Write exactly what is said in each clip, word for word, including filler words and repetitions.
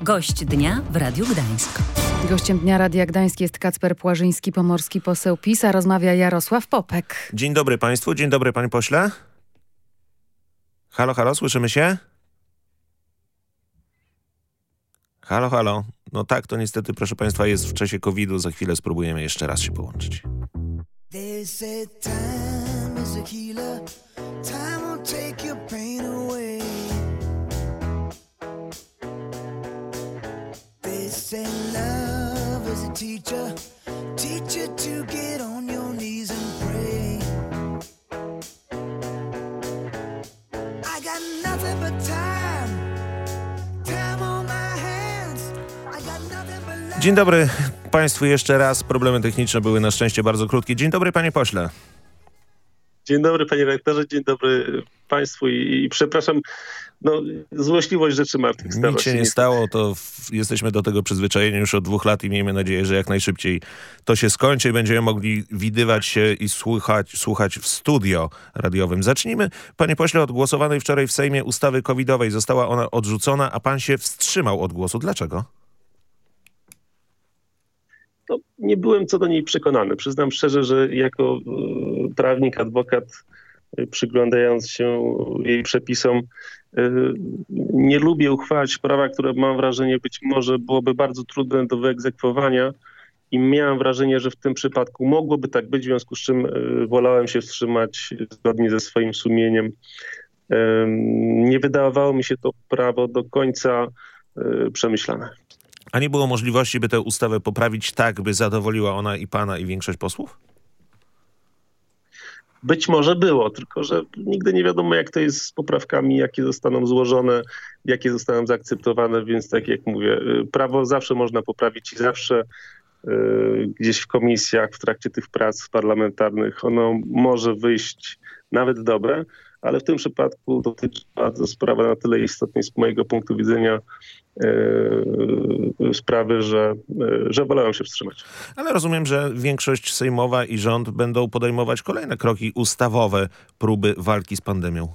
Gość dnia w Radiu Gdańsk. Gościem dnia Radia Gdańsk jest Kacper Płażyński, pomorski poseł PiS, a rozmawia Jarosław Popek. Dzień dobry państwu, dzień dobry panie pośle. Halo, halo, słyszymy się? Halo, halo. No tak, to niestety, proszę państwa, jest w czasie kowida. Za chwilę spróbujemy jeszcze raz się połączyć. They say time is a healer. Time will take your pain away. They say love is a teacher. Teach you to get on your knees and pray. I got nothing but time. Time on my hands. I got nothing but love. Dzień dobry państwu jeszcze raz. Problemy techniczne były na szczęście bardzo krótkie. Dzień dobry panie pośle. Dzień dobry panie redaktorze, dzień dobry państwu i, i przepraszam, no złośliwość rzeczy martwych. Nic się nie, nie stało, to w, jesteśmy do tego przyzwyczajeni już od dwóch lat i miejmy nadzieję, że jak najszybciej to się skończy i będziemy mogli widywać się i słuchać, słuchać w studio radiowym. Zacznijmy, panie pośle, od głosowanej wczoraj w Sejmie ustawy covidowej. Została ona odrzucona, a pan się wstrzymał od głosu. Dlaczego? No, nie byłem co do niej przekonany. Przyznam szczerze, że jako y, prawnik, adwokat, y, przyglądając się jej przepisom, y, nie lubię uchwalać prawa, które mam wrażenie być może byłoby bardzo trudne do wyegzekwowania i miałem wrażenie, że w tym przypadku mogłoby tak być, w związku z czym y, wolałem się wstrzymać zgodnie ze swoim sumieniem. Y, nie wydawało mi się to prawo do końca y, przemyślane. A nie było możliwości, by tę ustawę poprawić tak, by zadowoliła ona i pana, i większość posłów? Być może było, tylko że nigdy nie wiadomo, jak to jest z poprawkami, jakie zostaną złożone, jakie zostaną zaakceptowane, więc tak jak mówię, prawo zawsze można poprawić i zawsze y, gdzieś w komisjach, w trakcie tych prac parlamentarnych ono może wyjść nawet dobre, ale w tym przypadku dotyczy to sprawa na tyle istotnej z mojego punktu widzenia Yy, sprawy, że, yy, że wolałem się wstrzymać. Ale rozumiem, że większość sejmowa i rząd będą podejmować kolejne kroki ustawowe, próby walki z pandemią.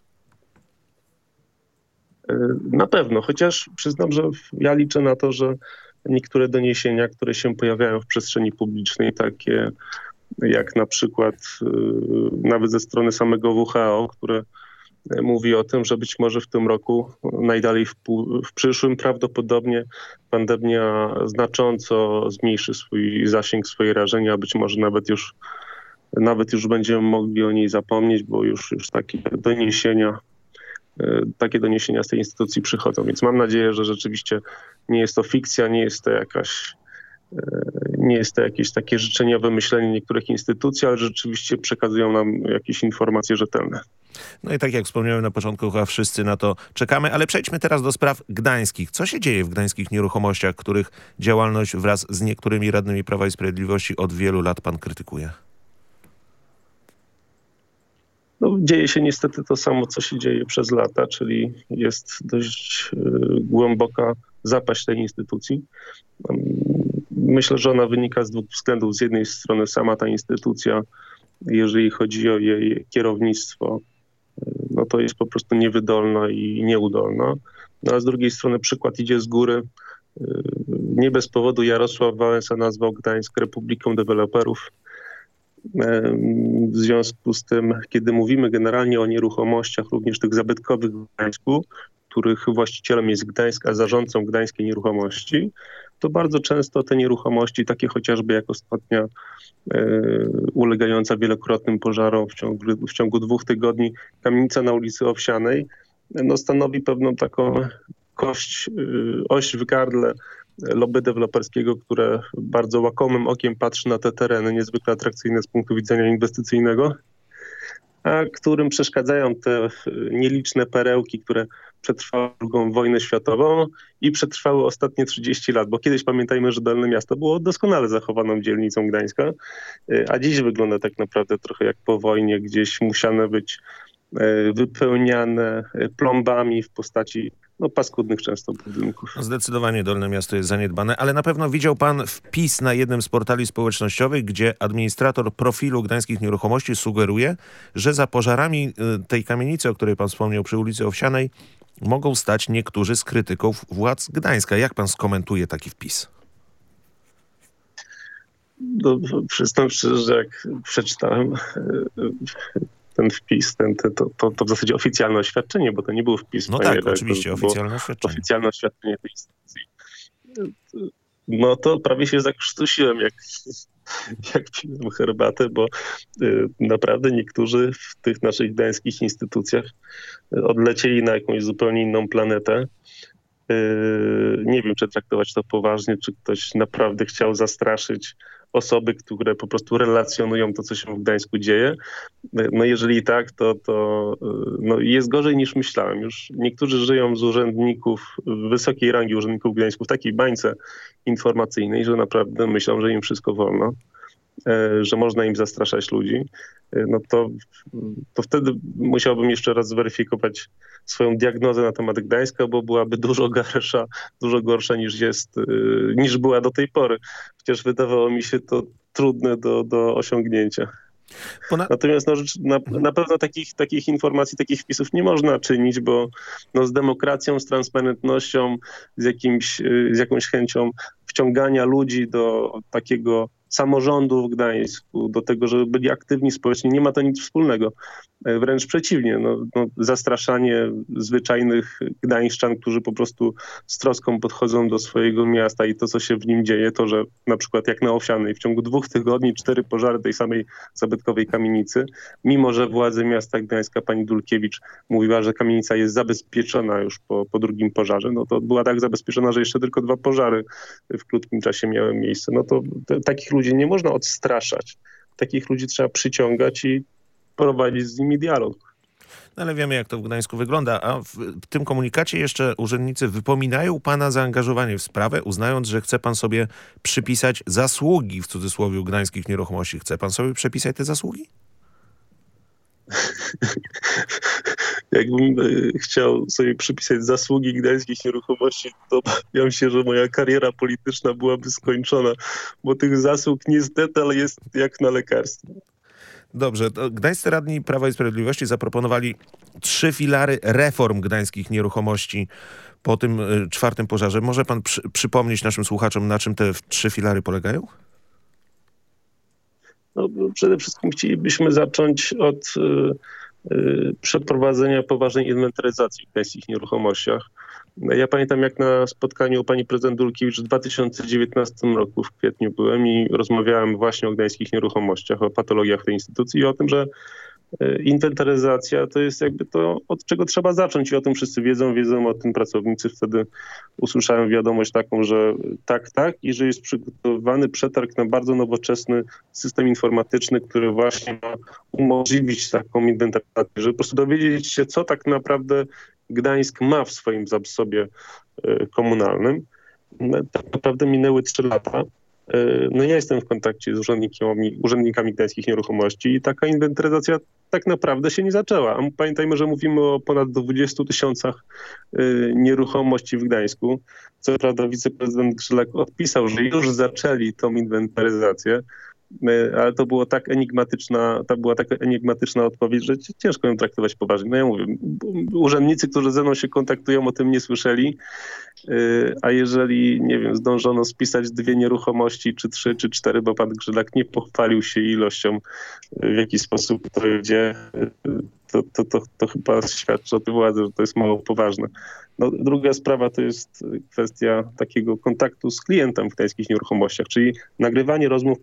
Yy, na pewno, chociaż przyznam, że ja liczę na to, że niektóre doniesienia, które się pojawiają w przestrzeni publicznej, takie jak na przykład yy, nawet ze strony samego W H O, które mówi o tym, że być może w tym roku, najdalej w, w przyszłym, prawdopodobnie pandemia znacząco zmniejszy swój zasięg, swoje rażenia, a być może nawet już, nawet już będziemy mogli o niej zapomnieć, bo już, już takie doniesienia, takie doniesienia z tej instytucji przychodzą. Więc mam nadzieję, że rzeczywiście nie jest to fikcja, nie jest to jakaś Nie jest to jakieś takie życzeniowe myślenie niektórych instytucji, ale rzeczywiście przekazują nam jakieś informacje rzetelne. No i tak jak wspomniałem na początku, chyba wszyscy na to czekamy, ale przejdźmy teraz do spraw gdańskich. Co się dzieje w gdańskich nieruchomościach, których działalność wraz z niektórymi radnymi Prawa i Sprawiedliwości od wielu lat pan krytykuje? No, dzieje się niestety to samo, co się dzieje przez lata, czyli jest dość y, głęboka zapaść tej instytucji. Myślę, że ona wynika z dwóch względów. Z jednej strony sama ta instytucja, jeżeli chodzi o jej kierownictwo, no to jest po prostu niewydolna i nieudolna. No a z drugiej strony przykład idzie z góry. Nie bez powodu Jarosław Wałęsa nazwał Gdańsk Republiką Deweloperów. W związku z tym, kiedy mówimy generalnie o nieruchomościach, również tych zabytkowych w Gdańsku, których właścicielem jest Gdańsk, a zarządcą Gdańskiej Nieruchomości, to bardzo często te nieruchomości, takie chociażby jak ostatnia e, ulegająca wielokrotnym pożarom w ciągu, w ciągu dwóch tygodni kamienica na ulicy Owsianej, no, stanowi pewną taką kość, y, oś w gardle lobby deweloperskiego, które bardzo łakomym okiem patrzy na te tereny, niezwykle atrakcyjne z punktu widzenia inwestycyjnego, a którym przeszkadzają te nieliczne perełki, które przetrwały drugą wojnę światową i przetrwały ostatnie trzydzieści lat, bo kiedyś pamiętajmy, że Dolne Miasto było doskonale zachowaną dzielnicą Gdańska, a dziś wygląda tak naprawdę trochę jak po wojnie, gdzieś musiane być wypełniane plombami w postaci no, paskudnych często budynków. Zdecydowanie Dolne Miasto jest zaniedbane, ale na pewno widział pan wpis na jednym z portali społecznościowych, gdzie administrator profilu gdańskich nieruchomości sugeruje, że za pożarami tej kamienicy, o której pan wspomniał przy ulicy Owsianej, mogą stać niektórzy z krytyków władz Gdańska. Jak pan skomentuje taki wpis? No, przyznam szczerze, że jak przeczytałem ten wpis, ten, to, to, to w zasadzie oficjalne oświadczenie, bo to nie był wpis. No tak, oczywiście, oficjalne oświadczenie. Oficjalne oświadczenie tej instytucji. No to prawie się zakrztusiłem, jak, jak piłem herbatę, bo y, naprawdę niektórzy w tych naszych gdańskich instytucjach odlecieli na jakąś zupełnie inną planetę. Y, nie wiem, czy traktować to poważnie, czy ktoś naprawdę chciał zastraszyć osoby, które po prostu relacjonują to, co się w Gdańsku dzieje. No jeżeli tak, to, to no jest gorzej niż myślałem. Już niektórzy żyją z urzędników, wysokiej rangi urzędników w Gdańsku w takiej bańce informacyjnej, że naprawdę myślą, że im wszystko wolno, że można im zastraszać ludzi. No to, to wtedy musiałbym jeszcze raz zweryfikować swoją diagnozę na temat Gdańska, bo byłaby dużo gorsza, dużo gorsza niż jest, niż była do tej pory. Chociaż wydawało mi się to trudne do, do osiągnięcia. Pona... Natomiast no, na, na pewno takich, takich informacji, takich wpisów nie można czynić, bo no, z demokracją, z transparentnością, z, jakimś, z jakąś chęcią wciągania ludzi do takiego samorządu w Gdańsku, do tego, żeby byli aktywni społecznie, nie ma to nic wspólnego. Wręcz przeciwnie, no, no, zastraszanie zwyczajnych gdańszczan, którzy po prostu z troską podchodzą do swojego miasta i to, co się w nim dzieje, to, że na przykład jak na Owsianej w ciągu dwóch tygodni cztery pożary tej samej zabytkowej kamienicy, mimo że władze miasta Gdańska, pani Dulkiewicz mówiła, że kamienica jest zabezpieczona już po, po drugim pożarze, no to była tak zabezpieczona, że jeszcze tylko dwa pożary w krótkim czasie miały miejsce. No to, to takich ludzi nie można odstraszać. Takich ludzi trzeba przyciągać i prowadzić z nimi dialog. No ale wiemy, jak to w Gdańsku wygląda. A w tym komunikacie jeszcze urzędnicy wypominają pana zaangażowanie w sprawę, uznając, że chce pan sobie przypisać zasługi, w cudzysłowie, gdańskich nieruchomości. Chce pan sobie przepisać te zasługi? Jakbym chciał sobie przypisać zasługi gdańskich nieruchomości, to obawiam się, że moja kariera polityczna byłaby skończona, bo tych zasług niestety, ale jest jak na lekarstwo. Dobrze, to gdańscy radni Prawa i Sprawiedliwości zaproponowali trzy filary reform gdańskich nieruchomości po tym y, czwartym pożarze. Może pan przy, przypomnieć naszym słuchaczom, na czym te trzy filary polegają? No, przede wszystkim chcielibyśmy zacząć od y, y, przeprowadzenia poważnej inwentaryzacji w gdańskich nieruchomościach. Ja pamiętam, jak na spotkaniu u pani prezydent Dulkiewicz w dwa tysiące dziewiętnastym roku w kwietniu byłem i rozmawiałem właśnie o gdańskich nieruchomościach, o patologiach tej instytucji i o tym, że inwentaryzacja to jest jakby to, od czego trzeba zacząć i o tym wszyscy wiedzą, wiedzą o tym pracownicy. Wtedy usłyszałem wiadomość taką, że tak, tak i że jest przygotowywany przetarg na bardzo nowoczesny system informatyczny, który właśnie ma umożliwić taką inwentaryzację, żeby po prostu dowiedzieć się, co tak naprawdę Gdańsk ma w swoim zasobie komunalnym. Tak naprawdę minęły trzy lata. No ja jestem w kontakcie z urzędnikami, urzędnikami gdańskich nieruchomości i taka inwentaryzacja tak naprawdę się nie zaczęła. A pamiętajmy, że mówimy o ponad dwudziestu tysiącach nieruchomości w Gdańsku. Co prawda wiceprezydent Grzelak odpisał, że już zaczęli tą inwentaryzację, ale to było tak enigmatyczna, to była taka enigmatyczna odpowiedź, że ciężko ją traktować poważnie. No ja mówię, urzędnicy, którzy ze mną się kontaktują, o tym nie słyszeli, a jeżeli, nie wiem, zdążono spisać dwie nieruchomości, czy trzy, czy cztery, bo pan Grzelak nie pochwalił się ilością, w jaki sposób to idzie, to, to, to, to chyba świadczy o tej władzy, że to jest mało poważne. No, druga sprawa to jest kwestia takiego kontaktu z klientem w gdańskich nieruchomościach, czyli nagrywanie rozmów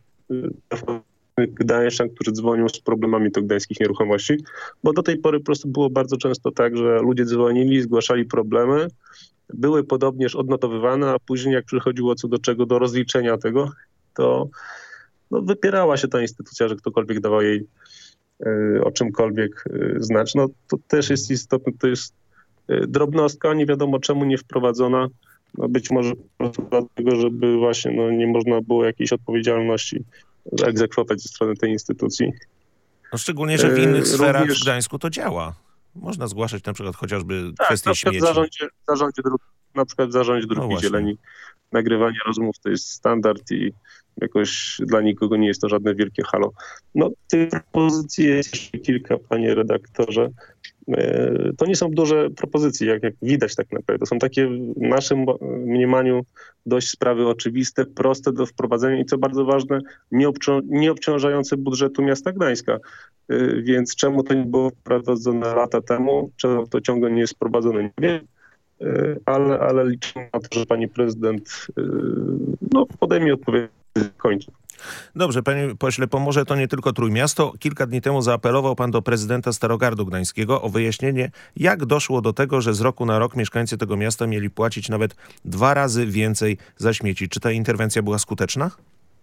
gdańszczan, którzy dzwonią z problemami do gdańskich nieruchomości, bo do tej pory po prostu było bardzo często tak, że ludzie dzwonili, zgłaszali problemy, były podobnież odnotowywane, a później jak przychodziło co do czego, do rozliczenia tego, to no, wypierała się ta instytucja, że ktokolwiek dawał jej y, o czymkolwiek y, znać. No to też jest istotne, to jest y, drobnostka, nie wiadomo czemu nie wprowadzona. No być może po prostu dlatego, żeby właśnie no, nie można było jakiejś odpowiedzialności egzekwować ze strony tej instytucji. No szczególnie, że w innych e, sferach również... w Gdańsku to działa. Można zgłaszać na przykład chociażby tak, kwestię na przykład śmieci. W zarządzie, w zarządzie dróg na przykład w zarządzie No Dróg właśnie. Zieleni nagrywanie rozmów to jest standard i jakoś dla nikogo nie jest to żadne wielkie halo. No tych propozycji jest jeszcze kilka, panie redaktorze. E, To nie są duże propozycje, jak, jak widać tak naprawdę. To są takie w naszym mniemaniu dość sprawy oczywiste, proste do wprowadzenia i co bardzo ważne, nie, obcią- nie obciążające budżetu miasta Gdańska. E, Więc czemu to nie było wprowadzone lata temu? Czemu to ciągle nie jest wprowadzone? Nie wiem. E, Ale, ale liczymy na to, że pani prezydent e, no, podejmie odpowiedzialność w końcu. Dobrze, panie pośle, pomoże to nie tylko Trójmiasto. Kilka dni temu zaapelował pan do prezydenta Starogardu Gdańskiego o wyjaśnienie, jak doszło do tego, że z roku na rok mieszkańcy tego miasta mieli płacić nawet dwa razy więcej za śmieci. Czy ta interwencja była skuteczna?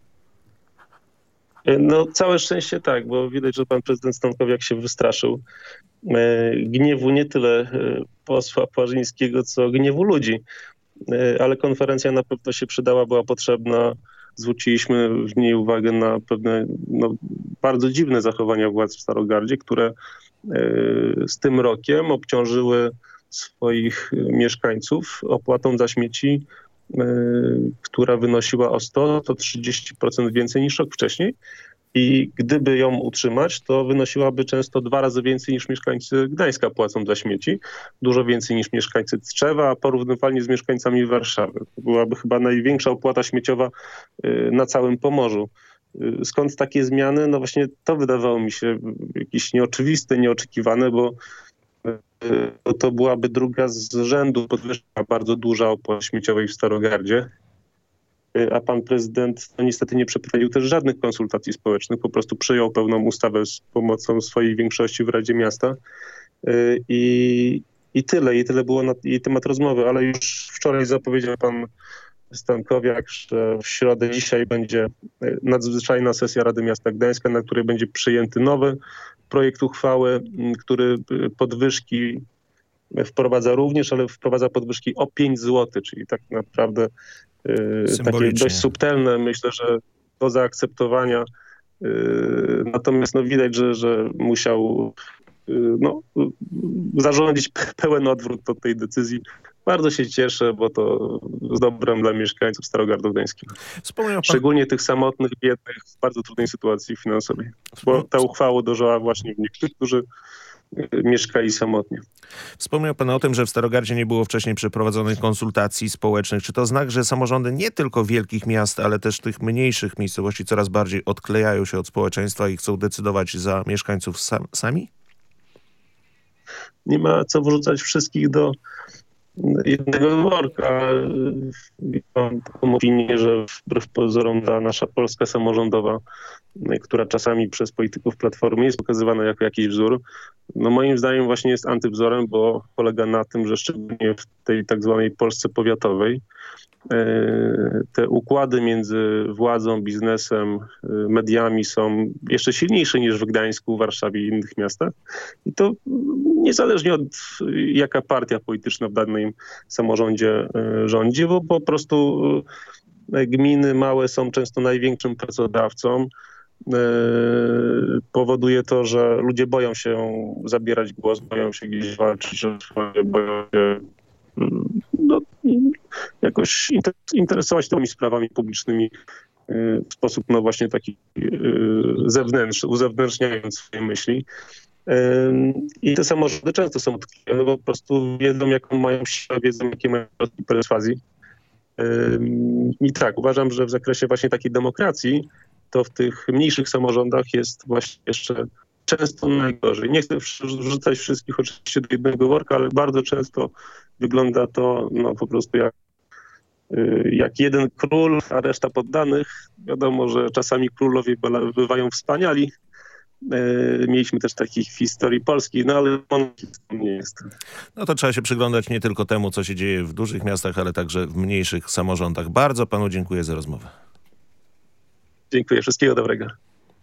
No całe szczęście tak, bo widać, że pan prezydent Stankowiak się wystraszył e, gniewu nie tyle e, posła Płażyńskiego, co gniewu ludzi. E, Ale konferencja na pewno się przydała, była potrzebna. Zwróciliśmy w niej uwagę na pewne no, bardzo dziwne zachowania władz w Starogardzie, które e, z tym rokiem obciążyły swoich mieszkańców opłatą za śmieci, e, która wynosiła o sto do trzydziestu procent więcej niż rok wcześniej. I gdyby ją utrzymać, to wynosiłaby często dwa razy więcej niż mieszkańcy Gdańska płacą za śmieci. Dużo więcej niż mieszkańcy Tczewa, a porównywalnie z mieszkańcami Warszawy. To byłaby chyba największa opłata śmieciowa y, na całym Pomorzu. Y, Skąd takie zmiany? No właśnie to wydawało mi się jakieś nieoczywiste, nieoczekiwane, bo y, to byłaby druga z rzędu podwyżka bardzo duża opłat śmieciowej w Starogardzie. A pan prezydent no, niestety nie przeprowadził też żadnych konsultacji społecznych, po prostu przyjął pełną ustawę z pomocą swojej większości w Radzie Miasta i, i tyle, i tyle było na jej temat rozmowy, ale już wczoraj zapowiedział pan Stankowiak, że w środę dzisiaj będzie nadzwyczajna sesja Rady Miasta Gdańska, na której będzie przyjęty nowy projekt uchwały, który podwyżki wprowadza również, ale wprowadza podwyżki o pięć złotych, czyli tak naprawdę yy, takie dość subtelne, myślę, że do zaakceptowania. Yy, natomiast no, widać, że, że musiał yy, no, yy, zarządzić pełen odwrót od tej decyzji. Bardzo się cieszę, bo to z dobrem dla mieszkańców Starogardu Gdańskiego. Pan... Szczególnie tych samotnych, biednych, w bardzo trudnej sytuacji finansowej. Bo ta uchwała uderzyła właśnie w nich, którzy mieszkali samotnie. Wspomniał pan o tym, że w Starogardzie nie było wcześniej przeprowadzonych konsultacji społecznych. Czy to znak, że samorządy nie tylko wielkich miast, ale też tych mniejszych miejscowości coraz bardziej odklejają się od społeczeństwa i chcą decydować za mieszkańców sam, sami? Nie ma co wrzucać wszystkich do jednego worka. Mam taką opinię, że wbrew pozorom ta nasza Polska samorządowa, która czasami przez polityków Platformy jest pokazywana jako jakiś wzór, no moim zdaniem właśnie jest antywzorem, bo polega na tym, że szczególnie w tej tak zwanej Polsce powiatowej te układy między władzą, biznesem, mediami są jeszcze silniejsze niż w Gdańsku, Warszawie i innych miastach. I to niezależnie od jaka partia polityczna w danym samorządzie rządzi, bo po prostu gminy małe są często największym pracodawcą. Powoduje to, że ludzie boją się zabierać głos, boją się gdzieś walczyć o swoje, boją się no, jakoś interesować tymi sprawami publicznymi w sposób no właśnie taki zewnętrzny, uzewnętrzniając swoje myśli. I te samorządy często są odklejone, bo po prostu wiedzą, jaką mają siłę, wiedzą, jakie mają środki perswazji. I tak, uważam, że w zakresie właśnie takiej demokracji to w tych mniejszych samorządach jest właśnie jeszcze często najgorzej. Nie chcę wrzucać wszystkich oczywiście do jednego worka, ale bardzo często wygląda to no, po prostu jak, jak jeden król, a reszta poddanych. Wiadomo, że czasami królowie bywają wspaniali. Mieliśmy też takich w historii Polski, no ale monarchistą nie jest. No to trzeba się przyglądać nie tylko temu, co się dzieje w dużych miastach, ale także w mniejszych samorządach. Bardzo panu dziękuję za rozmowę. Dziękuję, wszystkiego dobrego.